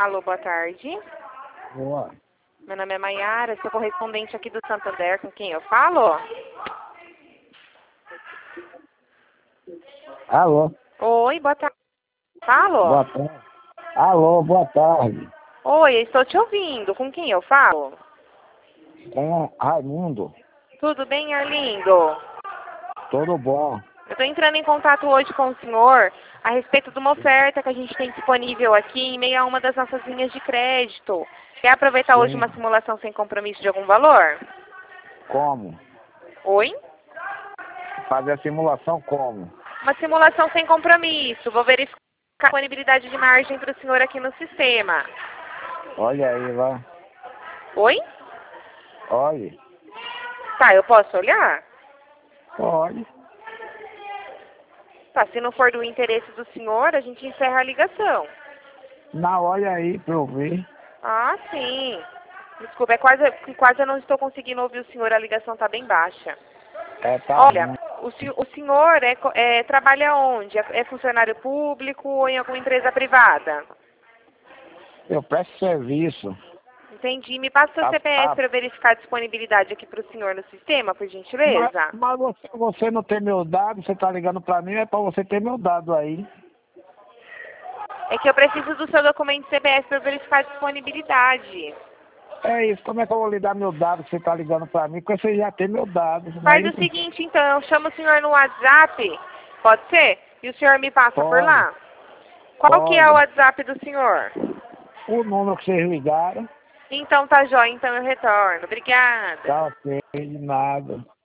Alô, boa tarde. Boa. Meu nome é Maiara, sou correspondente aqui do Santander, com quem eu falo? Alô. Oi, boa tarde. Falo? Boa tarde. Alô, boa tarde. Oi, eu estou te ouvindo. Com quem eu falo? Com Raimundo. Tudo bem, Arlindo? Tudo bom? Eu estou entrando em contato hoje com o senhor a respeito de uma oferta que a gente tem disponível aqui em meio a uma das nossas linhas de crédito. Quer aproveitar hoje Sim. uma simulação sem compromisso de algum valor? Como? Oi? Fazer a simulação como? Uma simulação sem compromisso. Vou verificar a disponibilidade de margem para o senhor aqui no sistema. Olha aí, lá. Oi? Olhe. Tá, eu posso olhar? Olhe. Tá, se não for do interesse do senhor, a gente encerra a ligação. Não, olha aí pra eu ver. Ah, sim. Desculpa, quase eu não estou conseguindo ouvir o senhor, a ligação está bem baixa. Tá Olha, ruim. o senhor trabalha onde? É funcionário público ou em alguma empresa privada? Eu presto serviço. Entendi. Me passa o seu Ah, CPF ah. para eu verificar a disponibilidade aqui para o senhor no sistema, por gentileza. Mas você não tem meu dado, você tá ligando pra mim, é pra você ter meu dado aí. É que eu preciso do seu documento CPF para verificar a disponibilidade. É isso, como é que eu vou lhe dar meu dado que você tá ligando pra mim? Porque você já tem meu dado, não é Faz o isso? seguinte, então, eu chamo o senhor no WhatsApp, pode ser? E o senhor me passa por Pode, lá. Qual que é o pode. WhatsApp do senhor? O número que vocês ligaram, Então tá jóia, então eu retorno. Obrigada. tá ok, de nada.